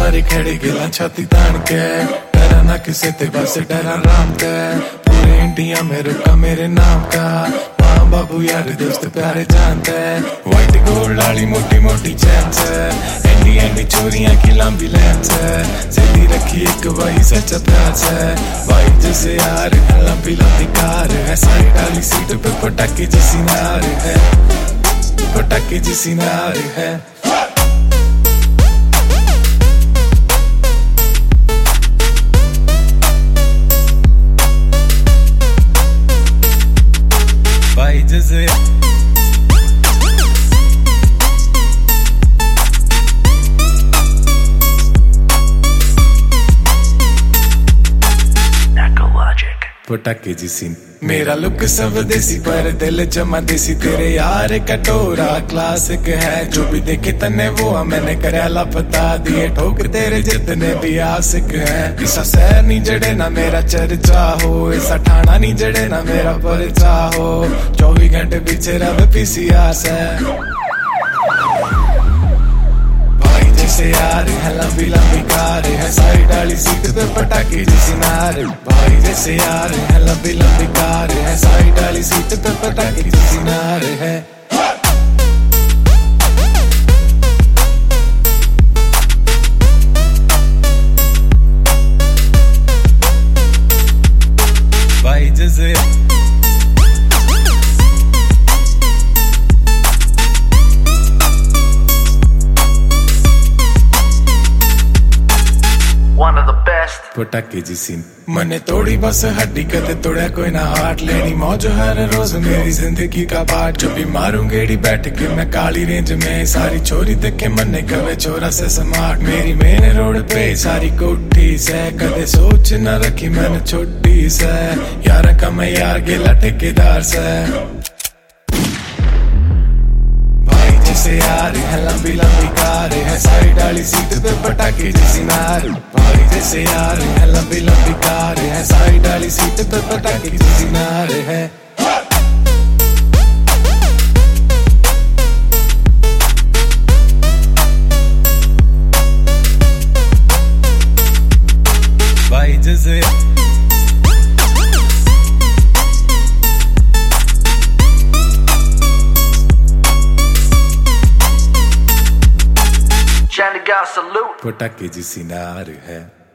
सारे खड़े गिला छाती तान के, डरा ना किसे ते बस डरा राम का, पूरे इंडिया में रुका मेरे नाम का, माँ बाबू यार दोस्त प्यारे जानते हैं, व्हाइट गोल्ड वाली मोटी मोटी चैन से, एंडी चोरियां की लंबी लेन से, सीधी रखी एक वही सच्चा प्यार से, भाई जैसे यार लंबी लंबी कार है, साइड वाली सीट पे पटाखे जैसी नार है, पटाखे जैसी नार है। भाई जैसे पटाखे जैसी मेरा लुक सब देसी पर दिल जमा देसी, तेरे यार कटोरा क्लासिक है, जो भी देखे तने वो मैंने करेला बता दिए, ठोक तेरे जितने भी आशिक है, ऐसा शहर नहीं जड़े ना मेरा चर्चा हो, ऐसा ठाना नहीं जड़े ना मेरा परिचा हो, 24 घंटे पीछे रहे पीसीआर से, जैसे यार है लंबी लंबी कार है, साइड वाली सीट पे पटाखे जैसी नार, भाई जैसे यार है लंबी लंबी कार है, साइड वाली सीट पे पटाखे जैसी नार है। भाई जैसे पटाखे जैसी मने तोड़ी बस हड्डी कदे तोड़ा कोई ना हार्ट, लेनी मौज हर रोज मेरी जिंदगी का पार्ट, जो भी मारूं गेड़ी बैठ के मैं काली रेंज में, सारी छोरी देखे मने कवे छोरा से स्मार्ट, मेरी मेन रोड पे सारी कोठी से, कदे सोच न रखी मैंने छोटी से, यार का मैं यार गेला ठेकेदार से, जैसे यार है लंबी लंबी कार है, साइड वाली सीट पे पटाखे जैसी नार, भाई जैसे यार है लंबी लंबी कार है, साइड वाली सीट पे पटाखे जैसी नार है। भाई जैसे पटाखे जैसी नार है।